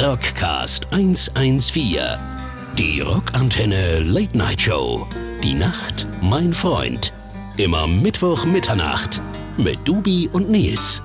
Rockcast 114. Die Rockantenne Late Night Show. Die Nacht, mein Freund. Immer Mittwoch Mitternacht mit Dubi und Nils.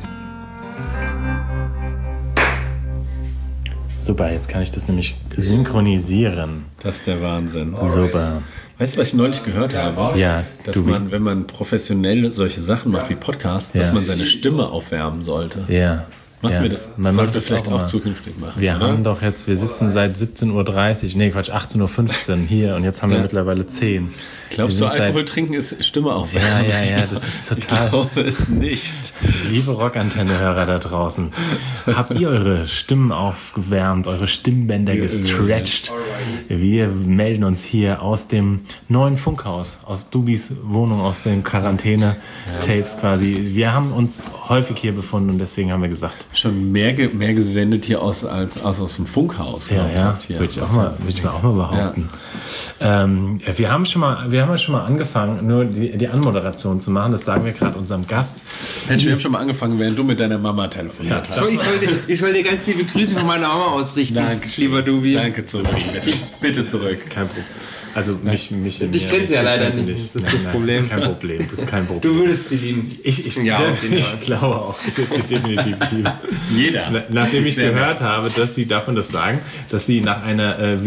Super, jetzt kann ich das nämlich synchronisieren. Das ist der Wahnsinn. Super. Weißt du, was ich neulich gehört habe? Ja, dass man, wenn man professionell solche Sachen macht wie Podcasts, dass man seine Stimme aufwärmen sollte. Ja. Machen wir das? Man sollte das vielleicht auch zukünftig machen. Wir oder? haben doch jetzt, wir sitzen seit 17:30 Uhr, 18:15 Uhr hier und jetzt haben wir mittlerweile 10. Glaubst du, Alkohol trinken ist Stimme aufwärmen? Ja, das ist total. Ich glaube es nicht. Liebe Rockantenne-Hörer da draußen, habt ihr eure Stimmen aufgewärmt, eure Stimmbänder gestretcht? Wir melden uns hier aus dem neuen Funkhaus, aus Dubis Wohnung, aus den Quarantäne-Tapes quasi. Wir haben uns häufig hier befunden und deswegen haben wir gesagt, schon mehr gesendet hier aus dem Funkhaus. Ja, würde ich auch mal behaupten. Ja. Wir haben schon mal angefangen, nur die Anmoderation zu machen. Das sagen wir gerade unserem Gast. Mensch, wir haben schon mal angefangen, während du mit deiner Mama telefoniert hast. Ich soll dir ganz liebe Grüße von meiner Mama ausrichten. Danke, lieber Dubi. Danke zurück. Bitte zurück. Kein Problem. Also mich dich kennst du ja leider nicht. Das ist das Problem. Das ist kein Problem. Du würdest sie lieben. Ich glaube auch. Ich würde sie definitiv lieben. Jeder. Nachdem ich gehört habe, dass sie davon das sagen, dass sie nach einer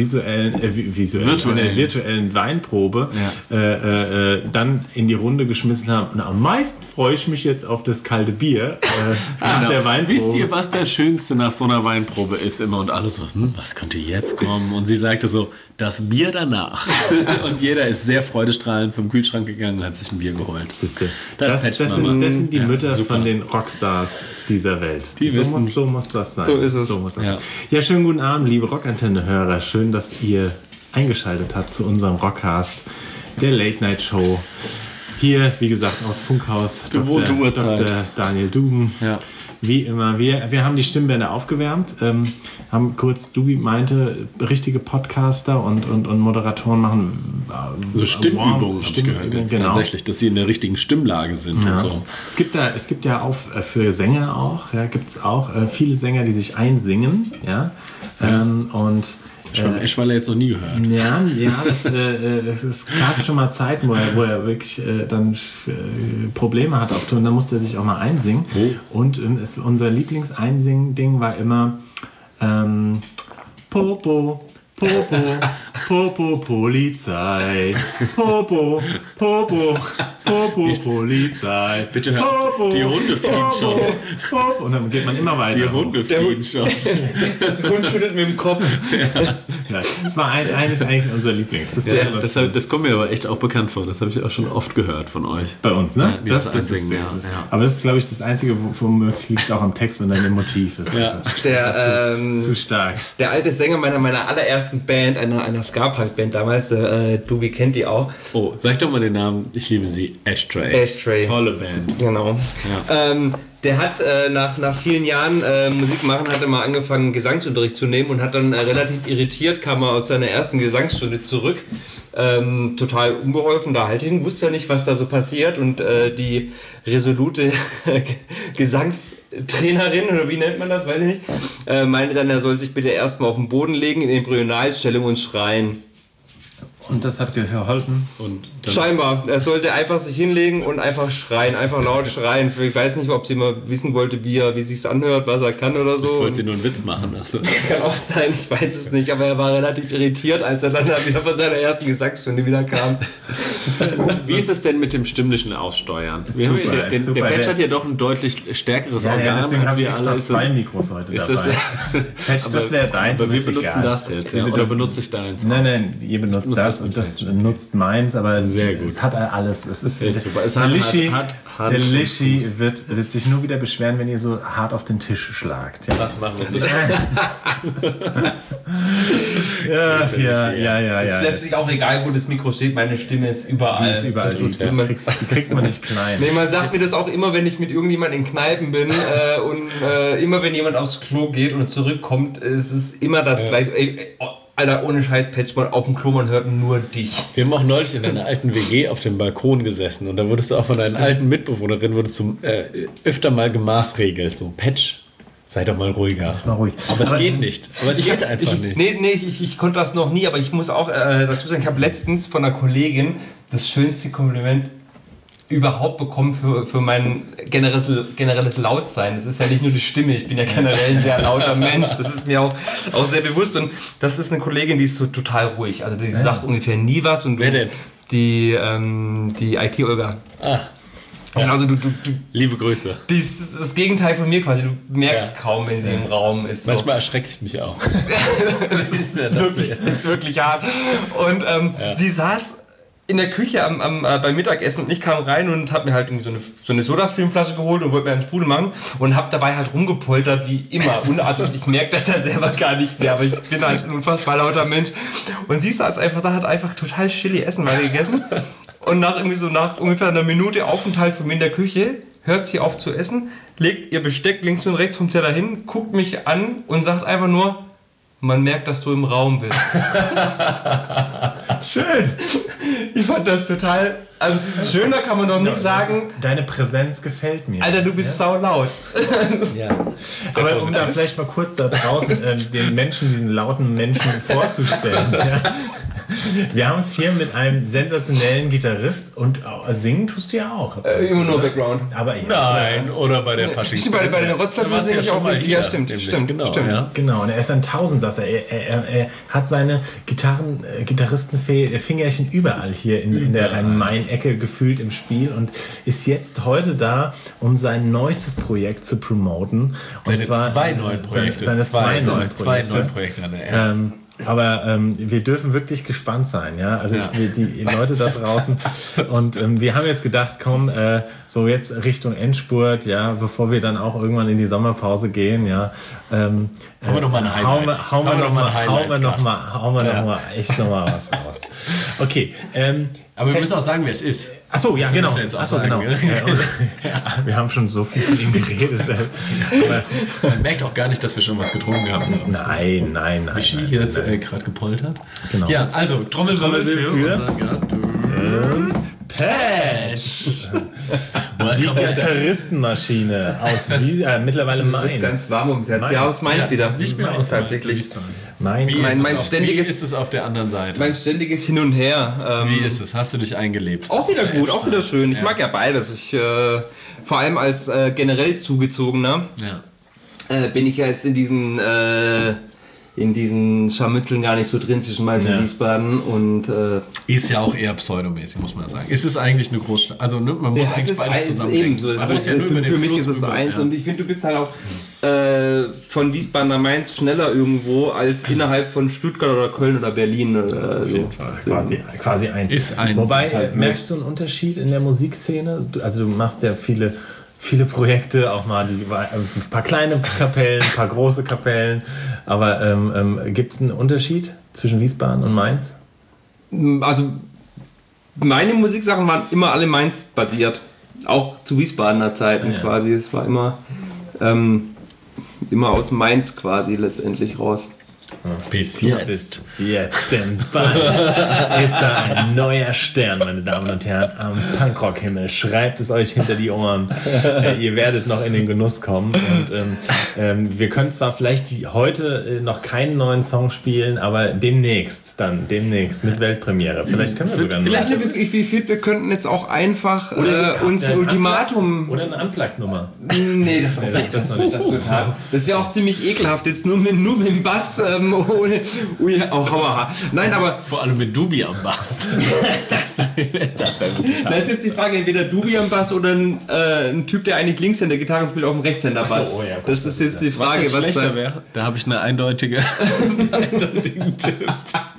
virtuellen Weinprobe dann in die Runde geschmissen haben. Und am meisten freue ich mich jetzt auf das kalte Bier nach der Weinprobe. Wisst ihr, was das Schönste nach so einer Weinprobe ist immer? Und alle so, was könnte jetzt kommen? Und sie sagte so, das Bier danach. Und jeder ist sehr freudestrahlend zum Kühlschrank gegangen und hat sich ein Bier geholt. Das sind die Mütter von den Rockstars dieser Welt. So muss das sein. So ist es. Ja, schönen guten Abend, liebe Rockantenne-Hörer. Schön, dass ihr eingeschaltet habt zu unserem Rockcast, der Late Night Show. Hier, wie gesagt, aus Funkhaus. Gewohnte Uhrzeit. Dr. Daniel Duben. Ja. Wie immer, wir haben die Stimmbänder aufgewärmt, haben kurz, Dubi meinte, richtige Podcaster und Moderatoren machen so Stimmübungen, genau. Tatsächlich, dass sie in der richtigen Stimmlage sind und so. Es gibt ja auch für Sänger auch, gibt es auch viele Sänger, die sich einsingen, und ich habe Eschweiler jetzt noch nie gehört. Das ist gerade schon mal Zeiten, wo er wirklich dann Probleme hat auf Tour. Und da musste er sich auch mal einsingen. Und unser Lieblings-Einsingen-Ding war immer Popo, Popo, Popo, Polizei. Popo, Popo, Popo, Polizei. Bitte hör auf, die Hunde fliegen schon. Popo. Und dann geht man immer weiter. Die Hunde fliegen schon. Der Hund schüttelt mit dem Kopf. Ja, das war eines eigentlich unser Lieblings. Das kommt mir aber echt auch bekannt vor. Das habe ich auch schon oft gehört von euch. Bei uns, ne? Ja, aber das ist, glaube ich, das Einzige, womöglich liegt auch am Text und an dem Motiv. Ist zu stark. Der alte Sänger meiner allerersten Band, einer Ska-Punk-Band damals, Dubi kennt die auch. Oh, sag doch mal den Namen. Ich liebe sie. Ashtray. Tolle Band. Genau. Ja. Der hat nach vielen Jahren Musik machen, hat er mal angefangen, Gesangsunterricht zu nehmen und hat dann relativ irritiert, kam er aus seiner ersten Gesangsstunde zurück. Total unbeholfen da halt hin, wusste ja nicht, was da so passiert und die resolute Gesangstrainerin, oder wie nennt man das, weiß ich nicht, meinte dann, er soll sich bitte erstmal auf den Boden legen in Embryonalstellung und schreien. Und das hat geholfen? Scheinbar. Er sollte einfach sich hinlegen und einfach schreien, einfach laut schreien. Ich weiß nicht, ob sie mal wissen wollte, wie sich's anhört, was er kann oder so. Ich wollte sie nur einen Witz machen. Also. Kann auch sein, ich weiß es nicht. Aber er war relativ irritiert, als er dann wieder von seiner ersten Gesangsstunde wieder kam. Wie ist es denn mit dem stimmlichen Aussteuern? Der Patch hat ja doch ein deutlich stärkeres Organ. Ja, deswegen habe ich extra alle. 2 Mikros heute dabei. Patch, das wäre deins. Aber wir benutzen das jetzt. Ja? Oder benutze ich deins? Nein, ihr benutzt das und das nutzt meins, aber sehr gut. Es hat alles. Es ist super. Der Lischi wird sich nur wieder beschweren, wenn ihr so hart auf den Tisch schlagt. Ja. Das machen wir nicht. Ja. Es lässt sich auch egal, wo das Mikro steht, meine Stimme ist überall. Die ist überall. Die kriegt man nicht klein. Nee, man sagt mir das auch immer, wenn ich mit irgendjemandem in Kneipen bin und immer wenn jemand aufs Klo geht und zurückkommt, es ist immer das Gleiche. Alter, ohne Scheiß, Patchman, auf dem Klo, man hört nur dich. Wir haben auch neulich in einer alten WG auf dem Balkon gesessen und da wurdest du auch von deinen alten Mitbewohnerinnen öfter mal gemaßregelt. So, Patch, Sei doch mal ruhiger. Mal ruhig. Aber es geht nicht. Aber es geht einfach nicht. Nee, ich konnte das noch nie, aber ich muss auch dazu sagen, ich habe letztens von einer Kollegin das schönste Kompliment überhaupt bekommen für mein generelles Lautsein. Das ist ja nicht nur die Stimme, ich bin ja generell ein sehr lauter Mensch, das ist mir auch sehr bewusst. Und das ist eine Kollegin, die ist so total ruhig. Also die sagt ungefähr nie was. Und wer denn? Die IT-Olga. Also du Liebe Grüße. die ist das Gegenteil von mir quasi. Du merkst kaum, wenn sie im Raum ist. Manchmal erschrecke ich mich auch. Das ist wirklich hart. Und sie saß in der Küche beim Mittagessen und ich kam rein und habe mir halt irgendwie so eine Sodastream-Flasche geholt und wollte mir einen Sprudel machen und habe dabei halt rumgepoltert wie immer. Und also ich merke das ja selber gar nicht mehr, aber ich bin halt ein unfassbar lauter Mensch. Und sie saß einfach da, hat einfach total still ihr Essen weiter gegessen. Und nach ungefähr einer Minute Aufenthalt von mir in der Küche hört sie auf zu essen, legt ihr Besteck links und rechts vom Teller hin, guckt mich an und sagt einfach nur: Man merkt, dass du im Raum bist. Schön. Ich fand das total... Also schöner kann man doch nicht sagen. Deine Präsenz gefällt mir. Alter, du bist saulaut. Ja. Aber um da vielleicht mal kurz da draußen den Menschen, diesen lauten Menschen vorzustellen. Ja. Wir haben es hier mit einem sensationellen Gitarrist und singen tust du ja auch. Immer nur Background. Aber ja. Nein, oder bei der Faschings. Bei den Rotzlöffeln singe ich auch mal. Ja, stimmt. Genau. Ja. Genau, und er ist ein Tausendsasser. Er hat seine Gitarristenfingerchen überall hier in der Rhein-Main-Ecke gefühlt im Spiel und ist jetzt heute da, um sein neuestes Projekt zu promoten. Und zwar zwei neue Projekte. Zwei neue Projekte. Aber wir dürfen wirklich gespannt sein, ja. Also die Leute da draußen. Und wir haben jetzt gedacht, komm, so jetzt Richtung Endspurt, ja, bevor wir dann auch irgendwann in die Sommerpause gehen, ja. Hauen wir noch mal ein Highlight. Hauen wir noch mal echt noch mal was raus. Okay. Aber wir müssen auch sagen, wer es ist. Achso, ja, genau. Genau. Wir haben schon so viel von ihm geredet. Aber man merkt auch gar nicht, dass wir schon was getrunken haben. Nein. Michi hier jetzt gerade gepoltert. Genau. Ja, also Trommelwirbel für unseren Gast. Patch! Die Gitarristenmaschine aus mittlerweile Mainz. Ganz warm ums Herz. Ja, aus Mainz wieder. Nicht mehr aus tatsächlich. Mainz. Wie ist es auf der anderen Seite? Mein ständiges Hin und Her. Wie ist es? Hast du dich eingelebt? Auch wieder gut, auch wieder schön. Ich mag ja beides. Ich, vor allem als generell Zugezogener bin ich ja jetzt in diesen Scharmützeln gar nicht so drin zwischen Mainz und Wiesbaden und ist ja auch eher pseudomäßig, muss man sagen. Ist es eigentlich eine Großstadt? Also man muss eigentlich beides zusammenbringen. Ebenso. Für mich ist es eins und ich finde, du bist halt auch von Wiesbaden nach Mainz schneller irgendwo als innerhalb von Stuttgart oder Köln oder Berlin. Oder so. Quasi eins. Ist eins. Wobei, merkst du einen Unterschied in der Musikszene? Also du machst ja viele Projekte, auch mal ein paar kleine Kapellen, ein paar große Kapellen. Aber gibt es einen Unterschied zwischen Wiesbaden und Mainz? Also meine Musiksachen waren immer alle Mainz basiert. Auch zu Wiesbadener Zeiten quasi. Es war immer aus Mainz quasi letztendlich raus. Bis jetzt. Denn bald ist da ein neuer Stern, meine Damen und Herren, am Punkrock-Himmel. Schreibt es euch hinter die Ohren. Ihr werdet noch in den Genuss kommen. Und wir können zwar vielleicht heute noch keinen neuen Song spielen, aber demnächst mit Weltpremiere. Vielleicht können wir sogar noch. Wir könnten jetzt auch einfach uns ein Ultimatum... Oder eine Unplugged-Nummer. Nee, das ist ja auch ziemlich ekelhaft. Jetzt nur mit dem Bass... Nein, aber vor allem mit Dubi am Bass. Das wäre wirklich hart. Da ist jetzt die Frage, entweder Dubi am Bass oder ein Typ, der eigentlich Linkshänder Gitarre spielt, auf dem Rechtshänder-Bass. Das ist jetzt die Frage, was schlechter wäre. Da habe ich einen eindeutigen Tipp.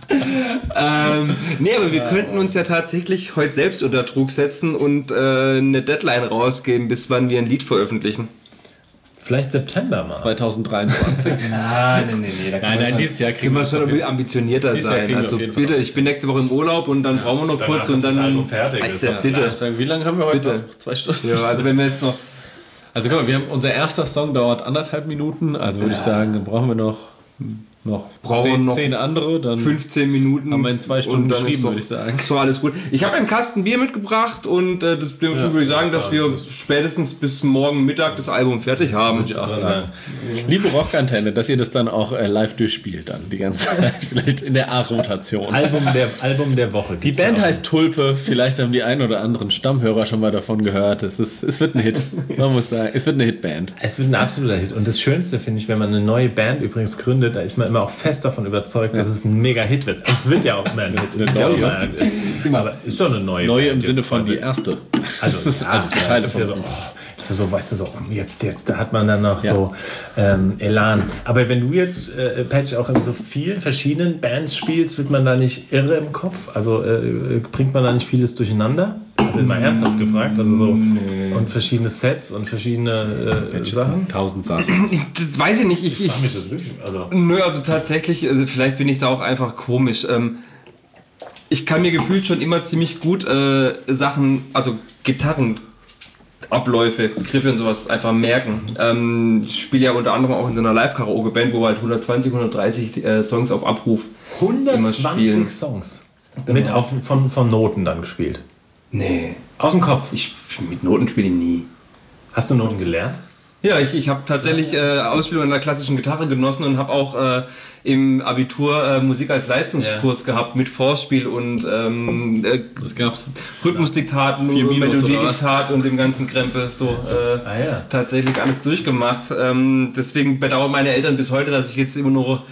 Nee, aber wir könnten uns ja tatsächlich heute selbst unter Druck setzen und eine Deadline rausgeben, bis wann wir ein Lied veröffentlichen. Vielleicht September mal. 2023. Nein, dieses Jahr kriegen wir schon ambitionierter sein. Also bitte, ich bin nächste Woche im Urlaub und dann brauchen wir noch kurz und dann... Das Album fertig ist. Bitte. Wie lange haben wir heute noch? 2 Stunden? Ja, also wenn wir jetzt noch... Also guck mal, unser erster Song dauert 1,5 Minuten, also würde ich sagen, dann brauchen wir noch noch Brauchen wir noch 10 andere, dann 15 Minuten. haben wir in 2 Stunden und dann geschrieben, ist doch würde ich sagen. So, alles gut. Ich habe einen Kasten Bier mitgebracht und das würde ich sagen, dass wir spätestens bis morgen Mittag das Album fertig haben. Liebe Rockantenne, dass ihr das dann auch live durchspielt, dann die ganze Zeit, vielleicht in der A-Rotation. Album der Woche. Die Band heißt Tulpe, vielleicht haben die ein oder anderen Stammhörer schon mal davon gehört. Es wird ein Hit, man muss sagen, es wird eine Hitband. Es wird ein absoluter Hit. Und das Schönste finde ich, wenn man eine neue Band übrigens gründet, da ist man immer auch fest davon überzeugt, dass es ein Mega-Hit wird. Es wird ja auch mehr ein Hit. Aber ist schon eine neue Neue Band im Sinne jetzt von quasi. die erste. Also Teile ist von ja so, uns. ist so, weißt du, so, jetzt, da hat man dann noch so Elan. Aber wenn du jetzt, Patch, auch in so vielen verschiedenen Bands spielst, wird man da nicht irre im Kopf? Also bringt man da nicht vieles durcheinander? Also mal ernsthaft gefragt, also so und verschiedene Sets und verschiedene Sachen? 1000 Sachen. Das weiß ich nicht. Ich Mach mich das wirklich, also Nö, also tatsächlich, vielleicht bin ich da auch einfach komisch. Ich kann mir gefühlt schon immer ziemlich gut Sachen, also Gitarrenabläufe, Griffe und sowas einfach merken. Ich spiele ja unter anderem auch in so einer Live-Karaoke-Band, wo wir halt 120, 130 Songs auf Abruf immer 120 spielen. Songs. Mit von Noten dann gespielt. Nee, Aus dem Kopf. mit Noten spiele ich nie. Hast du Noten gelernt? Ja, ich habe tatsächlich Ausbildung an der klassischen Gitarre genossen und habe auch im Abitur Musik als Leistungskurs gehabt mit Vorspiel und Was gab's? Rhythmusdiktaten, 4 Minus oder was? Melodiediktat und dem ganzen Krempel. So, tatsächlich alles durchgemacht. Deswegen bedauern meine Eltern bis heute, dass ich jetzt immer nur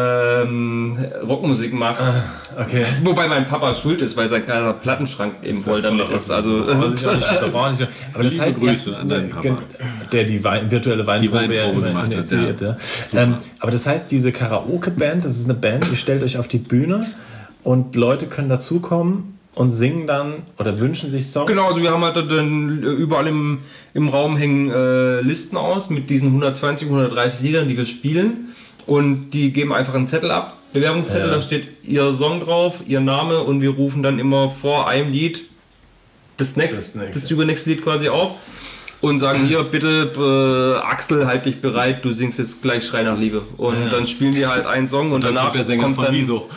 Rockmusik mache. Okay. Wobei mein Papa schuld ist, weil sein kleiner Plattenschrank eben voll damit ist. Also, aber das heißt, Grüße an deinen Papa. der die virtuelle Weinprobe gemacht hat, initiiert. Ja. Aber das heißt, diese Karaoke-Band, das ist eine Band, ihr stellt euch auf die Bühne und Leute können dazukommen und singen dann oder wünschen sich Songs. genau, also wir haben halt dann überall im Raum hängen Listen aus mit diesen 120, 130 Liedern, die wir spielen. Und die geben einfach einen Zettel ab, Bewerbungszettel, da steht ihr Song drauf, ihr Name und wir rufen dann immer vor einem Lied das übernächste Lied quasi auf und sagen hier bitte Axel, halt dich bereit, du singst jetzt gleich Schrei nach Liebe. Und dann spielen die halt einen Song und danach der Sänger kommt von dann, Wieso.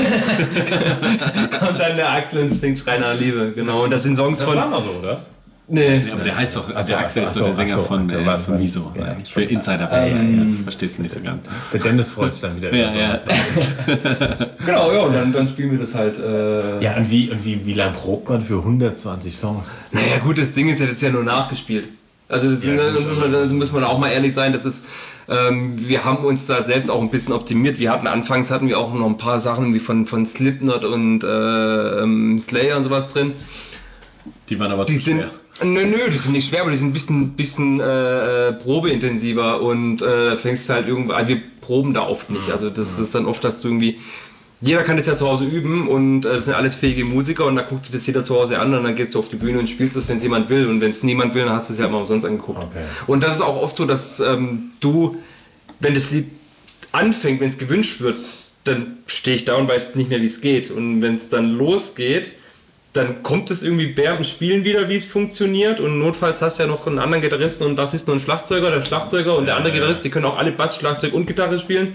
kommt dann der Axel und singt Schrei nach Liebe. Genau, und das sind Songs Das von... war mal so, oder? Nee. Ja, aber der heißt doch, der so, Axel ist ach so der so, Sänger ach so, von Wieso. ja. Für Insider. Das verstehst du nicht so ganz. Der Dennis freut sich dann wieder. Ja. Genau, ja, und dann spielen wir das halt... Ja, und wie lange probt man für 120 Songs? Naja gut, das Ding ist ja, das ist ja nur nachgespielt. Also da muss man auch mal ehrlich sein, das ist, wir haben uns da selbst auch ein bisschen optimiert. Anfangs hatten wir auch noch ein paar Sachen wie von Slipknot und Slayer und sowas drin. Die waren aber zu schwer. Nö, die sind nicht schwer, aber die sind ein bisschen probeintensiver und fängst halt irgendwo an, wir proben da oft nicht. Also das ist dann oft, dass du irgendwie... Jeder kann das ja zu Hause üben und das sind alles fähige Musiker und da guckt sich das jeder zu Hause an und dann gehst du auf die Bühne und spielst das, wenn es jemand will und wenn es niemand will, dann hast du es ja immer umsonst angeguckt. Okay. Und das ist auch oft so, dass du, wenn das Lied anfängt, wenn es gewünscht wird, dann stehe ich da und weiß nicht mehr, wie es geht. Und wenn es dann losgeht, dann kommt es irgendwie beim Spielen wieder, wie es funktioniert und notfalls hast du ja noch einen anderen Gitarristen und einen Bassisten und einen Schlagzeuger, der Schlagzeuger und der andere Gitarrist, die können auch alle Bass, Schlagzeug und Gitarre spielen.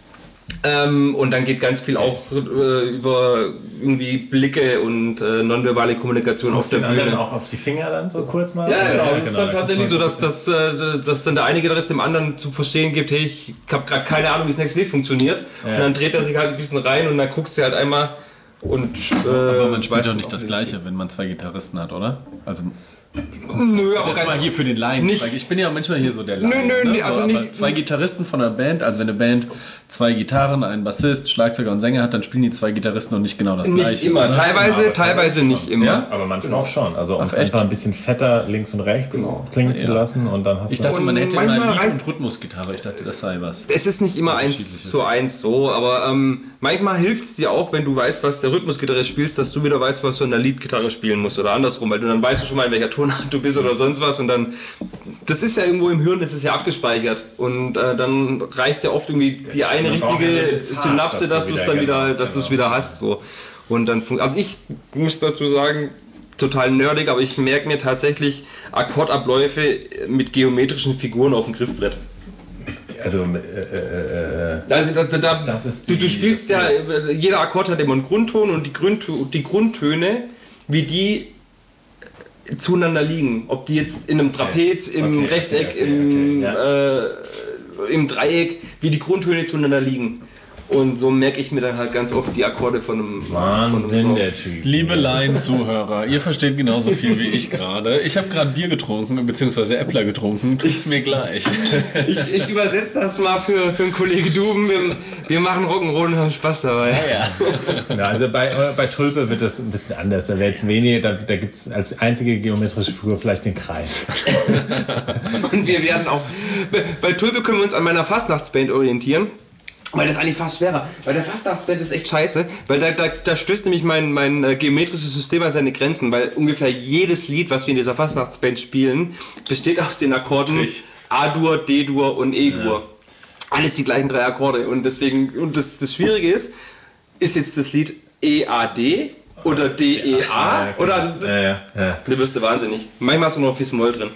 Und dann geht ganz viel auch über irgendwie Blicke und nonverbale Kommunikation auf der Bühne. Auch auf die Finger dann so kurz mal? Ja, genau. Es ist dann tatsächlich so, dass dann der eine Gitarrist dem anderen zu verstehen gibt, hey, ich habe gerade keine Ahnung, wie das nächste Lied funktioniert. Ja. Und dann dreht er sich halt ein bisschen rein und dann guckst du halt einmal und... aber man spielt doch nicht das Gleiche, wenn man 2 Gitarristen hat, oder? Also... Nö, aber das mal hier für den Laien. Nicht. Ich bin ja manchmal hier so der Laien. Nö, ne? also aber nicht. 2 Gitarristen von einer Band, also wenn eine Band 2 Gitarren, einen Bassist, Schlagzeuger und Sänger hat, dann spielen die 2 Gitarristen und nicht genau das Gleiche. Nicht immer, teilweise nicht immer. Ja, aber manchmal auch schon. Also um es einfach ein bisschen fetter links und rechts klingen zu lassen und dann hast du... Ich dachte, man hätte mal manchmal Lied- und Rhythmusgitarre. Ich dachte, das sei was. Es ist nicht immer 1:1 so, aber manchmal hilft es dir auch, wenn du weißt, was der Rhythmusgitarrist spielst, dass du wieder weißt, was du in der Leadgitarre spielen musst oder andersrum, weil du dann weißt du schon mal, in welcher Tonart du bist oder sonst was und dann, das ist ja irgendwo im Hirn, das ist ja abgespeichert und dann reicht ja oft irgendwie die eine richtige Synapse, dass du es dann wieder, dass du es wieder hast, so. Und dann, also ich muss dazu sagen, total nerdig, aber ich merke mir tatsächlich Akkordabläufe mit geometrischen Figuren auf dem Griffbrett. also das ist du spielst ja, jeder Akkord hat immer einen Grundton und die Grundtöne, wie die zueinander liegen. Ob die jetzt in einem Trapez, im Rechteck, im Dreieck, wie die Grundtöne zueinander liegen. Und so merke ich mir dann halt ganz oft die Akkorde von einem Wahnsinn, Song. der Typ. Liebe Laienzuhörer, ihr versteht genauso viel wie ich gerade. Ich habe gerade Bier getrunken, beziehungsweise Äppler getrunken. Tut's mir gleich. Ich übersetze das mal für einen Kollege Duben. Wir machen Rock'n'Roll und haben Spaß dabei. Ja, also bei Tulpe wird das ein bisschen anders. Da wäre jetzt weniger, da gibt es als einzige geometrische Figur vielleicht den Kreis. Und wir werden auch, bei Tulpe können wir uns an meiner Fastnachtsband orientieren. Weil das ist eigentlich fast schwerer. Weil der Fastnachtsband ist echt scheiße. Weil da stößt nämlich mein geometrisches System an seine Grenzen. Weil ungefähr jedes Lied, was wir in dieser Fastnachtsband spielen, besteht aus den Akkorden A-Dur, D-Dur und E-Dur. Ja. Alles die gleichen 3 Akkorde. Und deswegen, das Schwierige ist jetzt das Lied E-A-D oder D-E-A? Oder also, du wirst du wahnsinnig. Manchmal hast du noch Fis-Moll drin.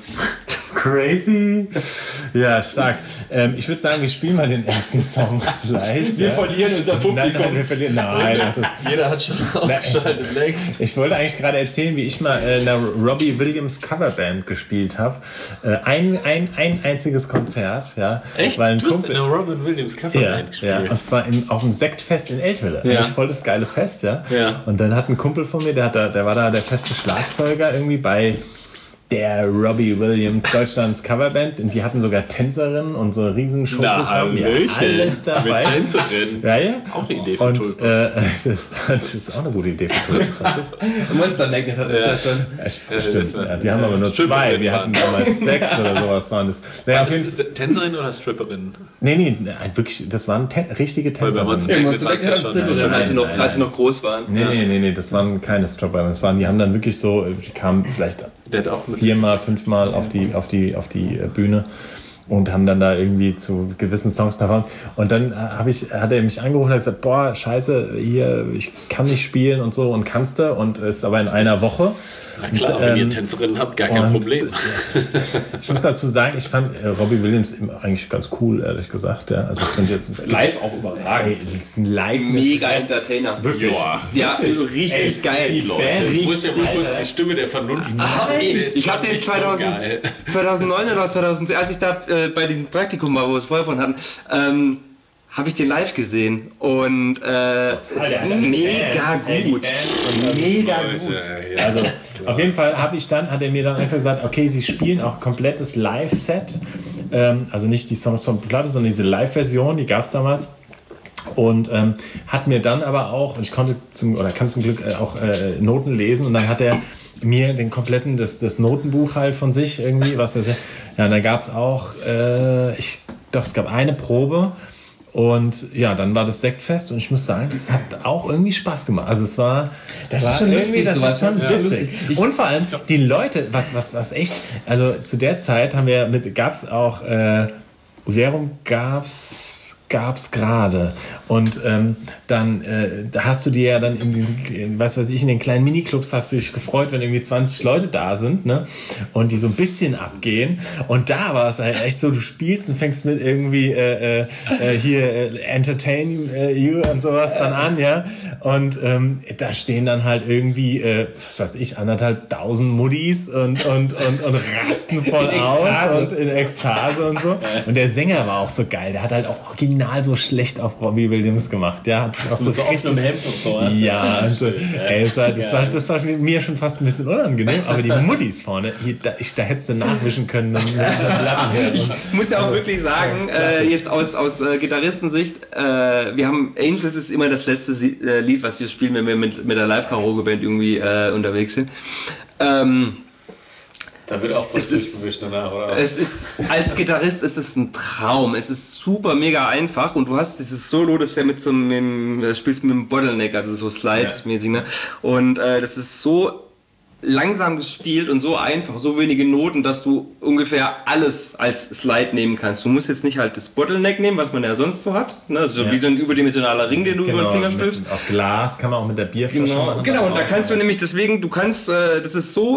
Crazy. Ja, stark. Ich würde sagen, wir spielen mal den ersten Song vielleicht. Wir verlieren unser Publikum. Nein, wir verlieren. Nein, Jeder hat schon ausgeschaltet. Next. Ich wollte eigentlich gerade erzählen, wie ich mal in einer Robbie Williams Coverband gespielt habe. Ein einziges Konzert. Ja. Echt? Weil ein du hast Kumpel, in einer Robin Williams Coverband gespielt? Ja, und zwar auf dem Sektfest in Eltville. Ja. Eigentlich voll das geile Fest, ja. Und dann hat ein Kumpel von mir, der war da der feste Schlagzeuger irgendwie bei der Robbie Williams Deutschlands Coverband, und die hatten sogar Tänzerinnen und so ein riesen Showprogramm. Ja, alles dabei. Mit Tänzerin. Ja. Auch eine Idee für Tulpe. Das ist auch eine gute Idee für Tulpe. Monster Magnet hat das ja schon. Stimmt. Ja, die haben aber nur 2. Wir hatten damals 6 oder sowas waren das. War das Tänzerin oder Stripperin? Nee, wirklich, das waren richtige Tänzerinnen. Als sie noch groß waren. Nee, das waren keine Stripper. Die haben dann wirklich so, die kamen vielleicht 4-mal, 5-mal auf die Bühne und haben dann da irgendwie zu gewissen Songs performt. Und dann hat er mich angerufen und hat gesagt, boah, scheiße, hier, ich kann nicht spielen und so, und kannst du, und ist aber in einer Woche. Na klar, wenn ihr Tänzerinnen habt, gar kein Problem. Ich muss dazu sagen, ich fand Robbie Williams eigentlich ganz cool, ehrlich gesagt. Ja. Also ich finde jetzt live auch überragend. Das ist ein live mega Entertainer. Wirklich? Ja, richtig geil. Ich muss ja mal kurz die Stimme der Vernunft. Ich habe den 2009 oder 2010, als ich da bei dem Praktikum war, wo wir es vorher von hatten, habe ich den live gesehen und mega gut. Mega gut. Also auf jeden Fall hat er mir dann einfach gesagt, okay, sie spielen auch komplettes Live-Set, also nicht die Songs von Platte, sondern diese Live-Version, die gab es damals. Und hat mir dann aber auch, und ich kann zum Glück auch Noten lesen, und dann hat er mir den kompletten, das Notenbuch halt von sich irgendwie, und dann gab es auch, es gab eine Probe. Und ja, dann war das Sektfest, und ich muss sagen, das hat auch irgendwie Spaß gemacht. Also es war, das ist schon lustig, das ist schon witzig. Und vor allem die Leute, was echt, also zu der Zeit gab's auch Serum gab's gerade, und dann hast du dir ja dann in den kleinen Miniclubs hast du dich gefreut, wenn irgendwie 20 Leute da sind, ne, und die so ein bisschen abgehen, und da war es halt echt so, du spielst und fängst mit irgendwie Entertain You und sowas dann an, ja, und da stehen dann halt irgendwie 1.500 Muddis und rasten voll aus und in Ekstase und so, und der Sänger war auch so geil, der hat halt auch original so schlecht auf Robbie Williams gemacht. Der hat sich auch so richtig im Hemd und so. Ja, und so, das war mir schon fast ein bisschen unangenehm, aber die Muttis vorne, da hättest du nachwischen können. Ich muss ja auch wirklich sagen, jetzt aus Gitarristensicht, wir haben Angels ist immer das letzte Lied, was wir spielen, wenn wir mit der Live-Karaoke-Band irgendwie unterwegs sind. Da wird auch was durchgewischt danach, oder? Als Gitarrist ist es ein Traum. Es ist super mega einfach, und du hast dieses Solo, das ja spielst mit dem Bottleneck, also so Slide-mäßig, ne? Und das ist so langsam gespielt und so einfach, so wenige Noten, dass du ungefähr alles als Slide nehmen kannst. Du musst jetzt nicht halt das Bottleneck nehmen, was man ja sonst so hat, ne? Also wie so ein überdimensionaler Ring, den du über den Finger stülpst. Aus Glas kann man auch mit der Bierflasche machen. Genau, und da kannst du nämlich, deswegen, das ist so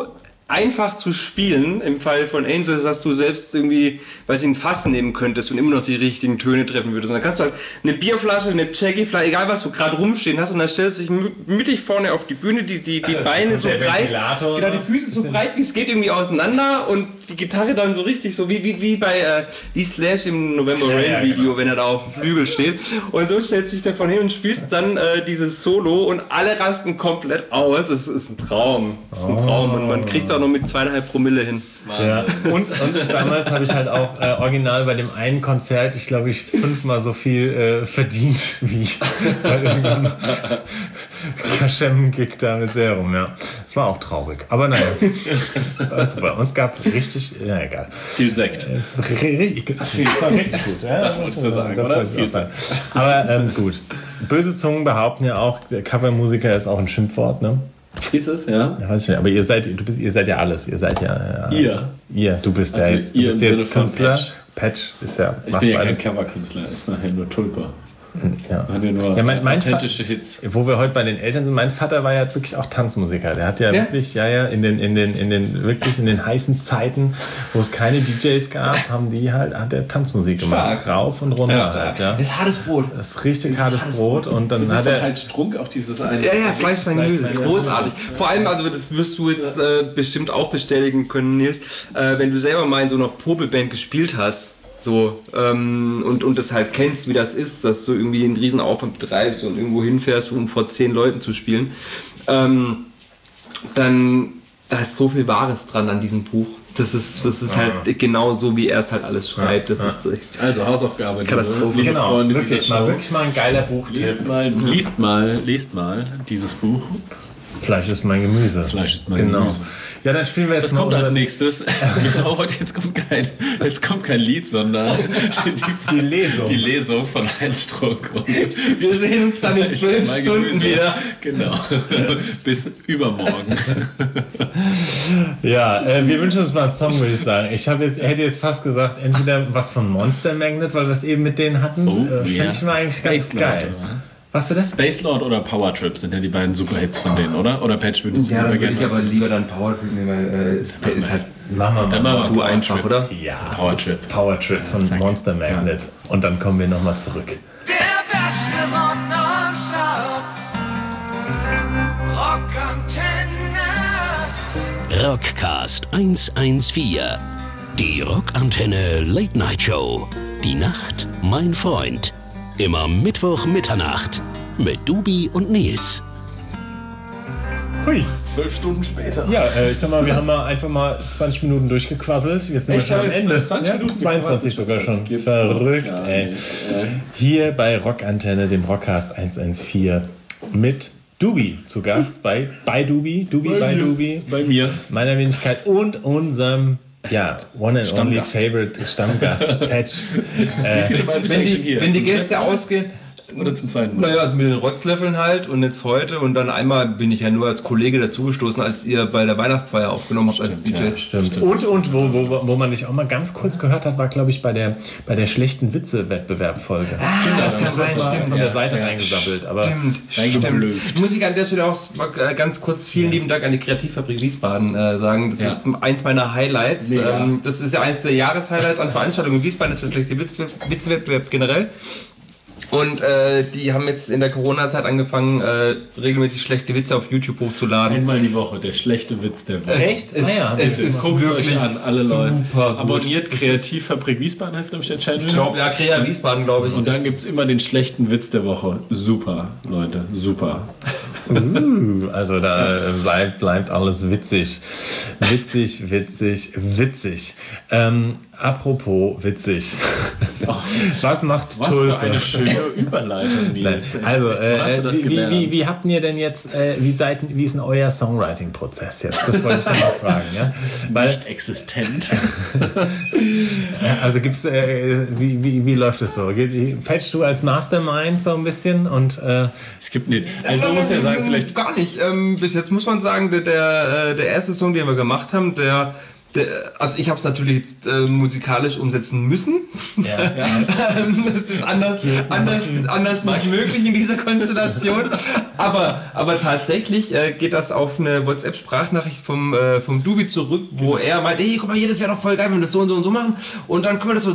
einfach zu spielen. Im Fall von Angels, dass du selbst irgendwie, weiß ich, ein Fass nehmen könntest und immer noch die richtigen Töne treffen würdest. Und dann kannst du halt eine Bierflasche, eine Jackie-Flasche, egal was du gerade rumstehen hast, und dann stellst du dich mittig vorne auf die Bühne, die Beine so breit, genau, die Füße so breit wie es geht irgendwie auseinander und die Gitarre dann so richtig so wie bei wie Slash im November Rain Video, wenn er da auf dem Flügel steht. Und so stellst du dich davon hin und spielst dann dieses Solo und alle rasten komplett aus. Es ist ein Traum. Es ist ein Traum und man kriegt es auch noch mit 2,5 Promille hin. Ja. Und damals habe ich halt auch original bei dem einen Konzert, ich glaube, 5-mal so viel verdient wie bei irgendeinem Kaschem-Gig da mit Serum. Ja. Das war auch traurig. Aber naja, super. Und es gab richtig, ja egal. Viel Sekt. Das war richtig gut. Ja? Das wolltest du sagen, das oder? Wollte ich auch sagen. Aber gut. Böse Zungen behaupten ja auch, der Covermusiker ist auch ein Schimpfwort, ne? Ist es, ja? Ja, weiß ich nicht, aber ihr seid ja alles. Ihr seid ja. Du bist also ja jetzt. Du bist jetzt Künstler. Patch ist ja. Ich bin ja kein Coverkünstler, ich mache ja nur Tulpe. Ja. Mein authentische Hits. Wo wir heute bei den Eltern sind, mein Vater war ja wirklich auch Tanzmusiker. Der hat ja wirklich, in den heißen Zeiten, wo es keine DJs gab, hat der Tanzmusik gemacht. Rauf und runter halt. Ja. Das ist hartes Brot. Das ist richtig hartes Brot. Und dann hat er halt Strunk auch dieses eine. Ja, Fleisch, Wein, Gemüse. Großartig. Vor allem, also das wirst du jetzt bestimmt auch bestätigen können, Nils, wenn du selber mal in so einer Popelband gespielt hast. So, und das halt kennst, wie das ist, dass du irgendwie einen riesen Aufwand betreibst und irgendwo hinfährst, um vor 10 Leuten zu spielen, dann da ist so viel Wahres dran an diesem Buch. Das ist halt genau so, wie er es halt alles schreibt. Das ist echt also Hausaufgabe. Katastrophe. Genau, Freunde, wirklich mal ein geiler Buch. Liest mal dieses Buch. Fleisch ist mein Gemüse. Genau. Ja, dann spielen wir jetzt Das kommt als nächstes. Genau, jetzt kommt kein Lied, sondern die Lesung. Die Lesung von Heinz Strunk. Und wir sehen uns dann in 12 Stunden wieder. Genau. Bis übermorgen. Ja, wir wünschen uns mal einen Song, würde ich sagen. Hätte jetzt fast gesagt, entweder was von Monster Magnet, weil wir es eben mit denen hatten. Fände ich mal eigentlich ganz geil. Was bitte? Spacelord oder Power Trip sind ja die beiden Superhits von denen, oder? Oder Patch würdest du dann gerne würde ich aber lieber dann Power Trip nehmen, weil es ist halt machen wir mal zu einfach, oder? Ja, Power Trip von Monster Magnet. Ja. Und dann kommen wir nochmal zurück. Der beste Rock nonstop. Rockantenne. Rockcast 114. Die Rockantenne Late Night Show. Die Nacht, mein Freund. Immer Mittwoch Mitternacht mit Dubi und Nils. Hui. 12 Stunden später. Ja, ich sag mal, wir haben einfach mal 20 Minuten durchgequasselt. Jetzt sind wir schon am Ende. 20 Minuten 22 sogar schon. Verrückt, ey. Hier bei Rockantenne, dem Rockcast 114 mit Dubi zu Gast bei Dubi. Bei mir. Meiner Wenigkeit und unserem one and only favorite Stammgast, Patch. Wenn die Gäste ausgehen, oder zum zweiten Mal? Naja, also mit den Rotzlöffeln halt und jetzt heute und dann einmal bin ich ja nur als Kollege dazugestoßen, als ihr bei der Weihnachtsfeier aufgenommen habt als DJs. Ja, stimmt. Und wo man dich auch mal ganz kurz gehört hat, war glaube ich bei der schlechten Witze-Wettbewerb-Folge. Das kann sein, stimmt. Von der Seite reingesabbelt. Aber stimmt. Muss ich an der Stelle auch ganz kurz vielen lieben Dank an die Kreativfabrik Wiesbaden sagen. Das ist eins meiner Highlights. Das ist ja eins der Jahreshighlights an Veranstaltungen in Wiesbaden, das ist der schlechte Witze-Wettbewerb generell. Und die haben jetzt in der Corona-Zeit angefangen, regelmäßig schlechte Witze auf YouTube hochzuladen. Einmal die Woche, der schlechte Witz der Woche. Echt? Es ist guckt wirklich euch an, alle Leute. super Abonniert Kreativfabrik Wiesbaden, heißt glaube ich der Channel. Ich glaube, ja, Krea Wiesbaden, glaube ich. Und dann gibt es immer den schlechten Witz der Woche. Super, Leute, super. Also da bleibt alles witzig. Witzig. Apropos witzig. Was macht Was Tulpe? für eine schöne Überleitung, Nils. Also, hast du das gelernt? wie habt ihr denn jetzt, wie ist denn euer Songwriting-Prozess jetzt? Das wollte ich dann mal fragen. Ja? Nicht existent. Also gibt's, wie läuft es so? Patch du als Mastermind so ein bisschen und es gibt nicht. Also man muss ja sagen, vielleicht gar nicht. Bis jetzt muss man sagen, der erste Song, den wir gemacht haben, der Also ich habe es natürlich musikalisch umsetzen müssen. Ja. Das ist anders nicht möglich in dieser Konstellation. Aber tatsächlich geht das auf eine WhatsApp-Sprachnachricht vom Dubi zurück, wo er meint, hey, guck mal hier, das wäre doch voll geil, wenn wir das so und so und so machen. Und dann können wir das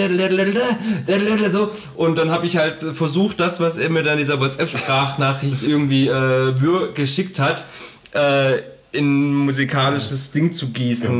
so. Und dann habe ich halt versucht, das, was er mir dann in dieser WhatsApp-Sprachnachricht irgendwie geschickt hat, in musikalisches Ding zu gießen.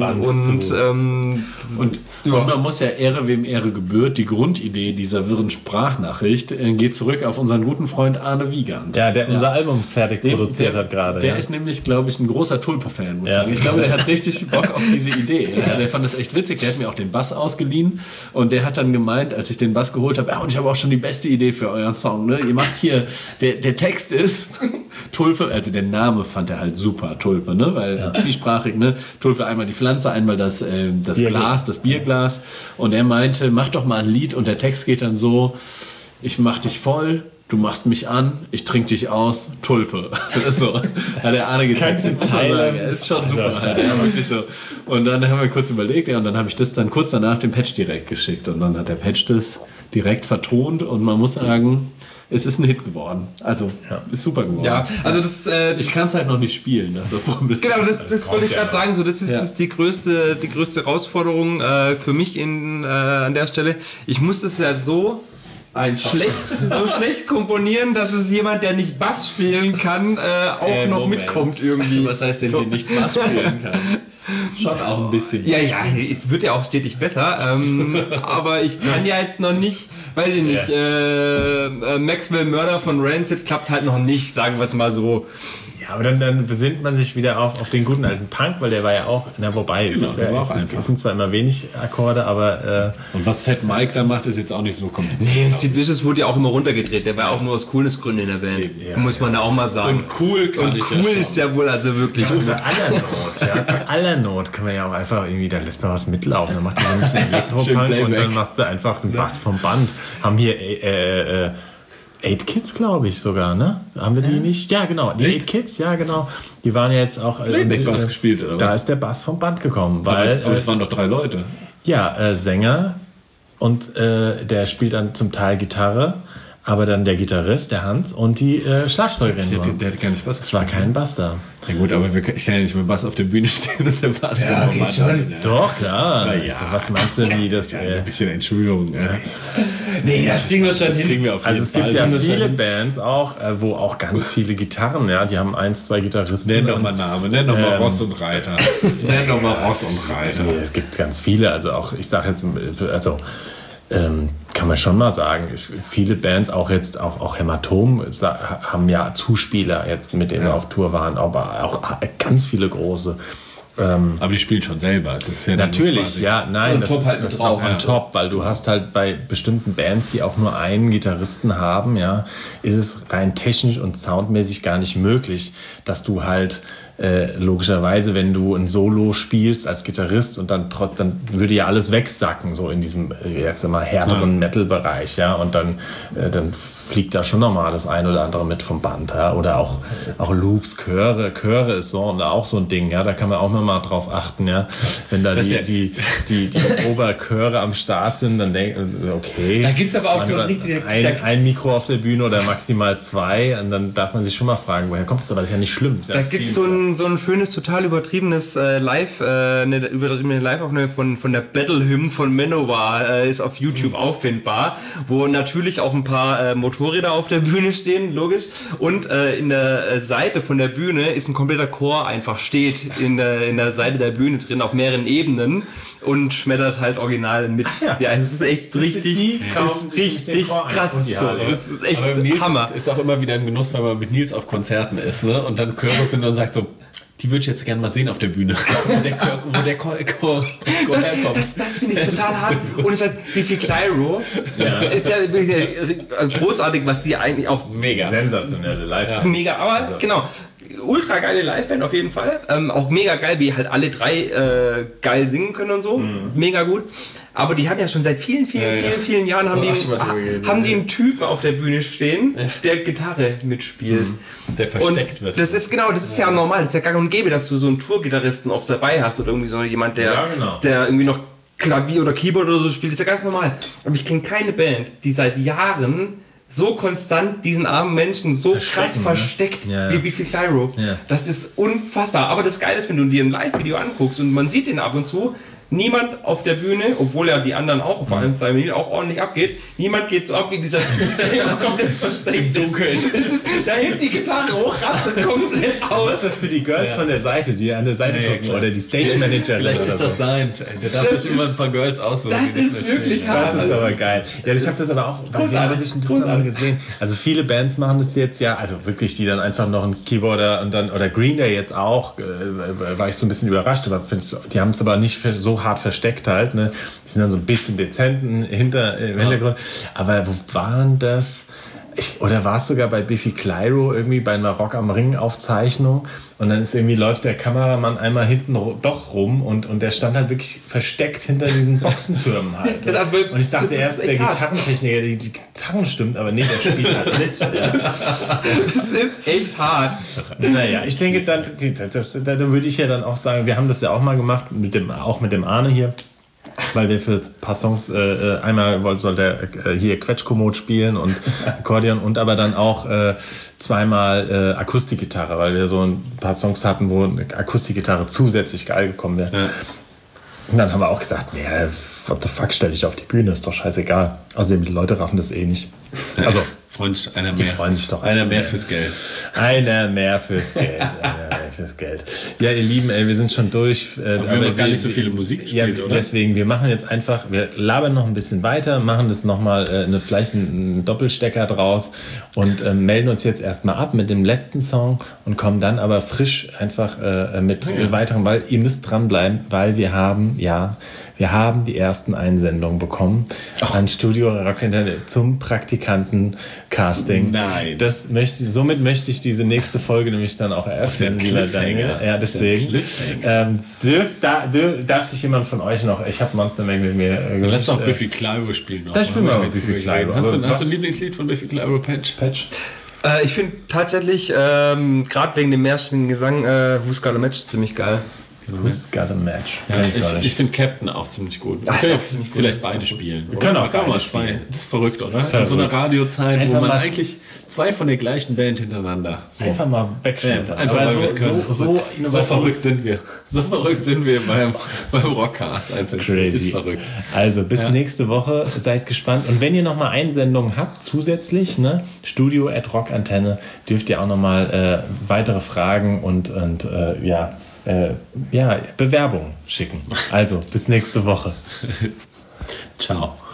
Und man muss ja Ehre, wem Ehre gebührt. Die Grundidee dieser wirren Sprachnachricht geht zurück auf unseren guten Freund Arne Wiegand. Ja, der unser Album fertig produziert hat gerade. Der ist nämlich, glaube ich, ein großer Tulpe-Fan, muss ich sagen. Ich glaube, der hat richtig Bock auf diese Idee. Ja, der fand das echt witzig. Der hat mir auch den Bass ausgeliehen und der hat dann gemeint, als ich den Bass geholt habe, und ich habe auch schon die beste Idee für euren Song. Ne? Ihr macht hier, der Text ist Tulpe, also der Name fand er halt super, Tulpe, ne? Weil zwiesprachig, ne? Tulpe einmal die Pflanze, einmal das Glas, das Bierglas. Und er meinte, mach doch mal ein Lied und der Text geht dann so: Ich mach dich voll, du machst mich an, ich trink dich aus, Tulpe. So. Hat der Arne gesagt, ist schon super. Ja, wirklich so. Und dann haben wir kurz überlegt, und dann habe ich das dann kurz danach dem Patch direkt geschickt. Und dann hat der Patch das direkt vertont und man muss sagen, es ist ein Hit geworden. Also, ist super geworden. Ja, also das... ich kann es halt noch nicht spielen, das ist das Problem. Genau, das wollte ich gerade sagen. So, das ist die größte Herausforderung für mich an der Stelle. Ich muss das ja so schlecht komponieren, dass es jemand, der nicht Bass spielen kann, auch noch mitkommt irgendwie. Was heißt denn, der nicht Bass spielen kann? Schon auch ein bisschen. Ja, es wird ja auch stetig besser. Aber ich kann ja jetzt noch nicht, weiß ich nicht, Maxwell Murder von Rancid klappt halt noch nicht, sagen wir es mal so. Ja, aber dann besinnt man sich wieder auf den guten alten Punk, weil der war ja auch, wobei, es sind zwar immer wenig Akkorde, aber... Und was Fat Mike da macht, ist jetzt auch nicht so kompliziert. Nee, Sid Vicious wurde ja auch immer runtergedreht, der war auch nur aus Coolness-Gründen in der Band, muss man da auch mal sagen. Und cool ist ja wohl also wirklich... Ja, zu aller Not kann man ja auch einfach irgendwie, da lässt man was mitlaufen, dann macht man ein bisschen Elektropunk und dann machst du einfach den Bass vom Band. Haben hier... 8 Kids, glaube ich sogar, ne? Haben wir die nicht? Ja, genau. Die 8 Kids, ja, genau. Die waren ja jetzt auch... Bass gespielt, oder was? Da ist der Bass vom Band gekommen, weil... Aber das waren doch 3 Leute. Ja, Sänger und der spielt dann zum Teil Gitarre, aber dann der Gitarrist, der Hans, und die Schlagzeugerin. Der hat gar nicht Bass. Es war kein Bass da. Ja gut, aber ich kann ja nicht mit Bass auf der Bühne stehen und der Bass geht schon. Doch, klar. Also, was meinst du, wie das... ein bisschen Entschuldigung. Nee, das kriegen wir schon hin. Also es gibt ja viele Bands auch, wo auch ganz viele Gitarren, die haben 1, 2 Gitarristen. Nenn doch mal Namen, nenn doch mal Ross und Reiter. Nenn doch mal Ross und Reiter. Nee, es gibt ganz viele, also auch, ich sage jetzt, kann man schon mal sagen, viele Bands, auch Hämatom, haben ja Zuspieler jetzt, mit denen wir auf Tour waren, aber auch ganz viele große. Aber die spielen schon selber. Das ist ja natürlich, das ist auch on top, weil du hast halt bei bestimmten Bands, die auch nur einen Gitarristen haben, ist es rein technisch und soundmäßig gar nicht möglich, dass du halt logischerweise, wenn du ein Solo spielst als Gitarrist und dann würde ja alles wegsacken, so in diesem jetzt immer härteren Metal-Bereich, und dann fliegt da schon nochmal das ein oder andere mit vom Band, oder auch Loops, Chöre ist so und auch so ein Ding, da kann man auch nochmal drauf achten, wenn da die Oberchöre am Start sind, dann denken, okay. Da gibt's aber auch so richtig ein Mikro auf der Bühne oder maximal 2 und dann darf man sich schon mal fragen, woher kommt das, aber das ist ja nicht schlimm. Da gibt's so ein schönes, total übertriebenes eine übertriebene Live-Aufnahme von der Battle Hymn von Manowar, ist auf YouTube auffindbar, wo natürlich auch ein paar Motorräder auf der Bühne stehen, logisch, und in der Seite von der Bühne ist ein kompletter Chor einfach steht in der Seite der Bühne drin, auf mehreren Ebenen und schmettert halt original mit. Ja, es ist echt richtig krass. Das ist echt Hammer. Ist auch immer wieder ein Genuss, wenn man mit Nils auf Konzerten ist, ne? Und dann Chöre findet und sagt so, die würde ich jetzt gerne mal sehen auf der Bühne. Wo der Chor herkommt. Das finde ich total hart. Und es heißt, Biffy Clyro ist ja wirklich großartig, was die eigentlich auch... Mega. Sensationelle Live. Mega, aber genau. ultra geile Liveband auf jeden Fall. Auch mega geil, wie halt alle drei geil singen können und so. Mega gut. Aber die haben ja schon seit vielen Jahren haben die einen Typen auf der Bühne stehen, der Gitarre mitspielt. Der versteckt wird. Das ist ja normal. Das ist ja gang und gäbe, dass du so einen Tourgitarristen oft dabei hast oder irgendwie so jemand, der irgendwie noch Klavier oder Keyboard oder so spielt. Das ist ja ganz normal. Aber ich kenne keine Band, die seit Jahren so konstant diesen armen Menschen so krass versteckt wie Biffy Clyro. Ja. Das ist unfassbar. Aber das Geile ist, wenn du dir ein Live-Video anguckst und man sieht den ab und zu, niemand auf der Bühne, obwohl ja die anderen auch, vor allem Simon Hill, auch ordentlich abgeht, niemand geht so ab wie dieser Typ, der immer komplett versteckt ist. Da hebt die Gitarre hoch, rastet komplett aus. Was ist das für die Girls von der Seite, die an der Seite gucken, oder die Stage Manager? Vielleicht ist das sein. Der darf sich immer ein paar Girls aussuchen. Das ist wirklich hart. Das ist aber geil. Ja, ich habe das aber auch bei Eurovision das nochmal gesehen. Also viele Bands machen das jetzt ja, also wirklich, die dann einfach noch einen Keyboarder und dann, oder Green Day jetzt auch, war ich so ein bisschen überrascht, aber die haben es aber nicht so hart versteckt halt, ne? Die sind dann so ein bisschen dezent im Hintergrund. Aber wo waren das? Oder war es sogar bei Biffy Clyro irgendwie bei einer Rock am Ring Aufzeichnung und dann läuft der Kameramann einmal hinten doch rum und der stand halt wirklich versteckt hinter diesen Boxentürmen halt. Und ich dachte erst, der Gitarrentechniker, die Gitarren stimmt, aber nee, der spielt halt mit. Ja. Das ist echt hart. Naja, ich denke, da würde ich ja dann auch sagen, wir haben das ja auch mal gemacht, auch mit dem Arne hier. Weil wir für ein paar Songs, einmal soll der hier Quetschkommod spielen und Akkordeon und aber dann auch zweimal Akustikgitarre, weil wir so ein paar Songs hatten, wo eine Akustikgitarre zusätzlich geil gekommen wäre. Ja. Und dann haben wir auch gesagt, nee, what the fuck, stell dich auf die Bühne, ist doch scheißegal. Außerdem, die Leute raffen das eh nicht. Also, freuen sich einer mehr. Die freuen sich doch. Einer mehr fürs Geld. Einer mehr fürs Geld. Ja, ihr Lieben, wir sind schon durch. Aber wir haben noch gar nicht so viele Musik gespielt, oder? Deswegen, wir machen jetzt einfach, wir labern noch ein bisschen weiter, machen das nochmal vielleicht einen Doppelstecker draus und melden uns jetzt erstmal ab mit dem letzten Song und kommen dann aber frisch einfach mit weiteren, weil ihr müsst dranbleiben, weil wir haben die ersten Einsendungen bekommen an Studio Rock zum Praktikanten-Casting. Nein. Somit möchte ich diese nächste Folge nämlich dann auch eröffnen. Ja, deswegen. Darf sich jemand von euch noch, ich habe Monster Mag mit mir gewünscht. Lass doch Biffy Clyro spielen. Da spielen wir auch Biffy Clyro. Hast du ein Lieblingslied von Biffy Clyro, Patch? Ich finde tatsächlich, gerade wegen dem mehrstimmenden Gesang, Who's Got a Match ziemlich geil. Who's Got a Match? Ja, ich finde Captain auch ziemlich gut. Wir können vielleicht beide spielen. Wir können auch beide spielen. Zwei. Das ist verrückt, oder? In so einer Radiozeit, einfach wo man eigentlich zwei von der gleichen Band hintereinander. So. Einfach mal wegschmettern. Einfach weil wir es können. So verrückt sind wir. So verrückt sind wir beim Rockcast. Einfach. Crazy. Ist verrückt. Also bis nächste Woche. Seid gespannt. Und wenn ihr noch mal Einsendungen habt, zusätzlich, ne, studio@rockantenne, dürft ihr auch noch mal weitere Fragen und Bewerbungen schicken. Also bis nächste Woche. Ciao.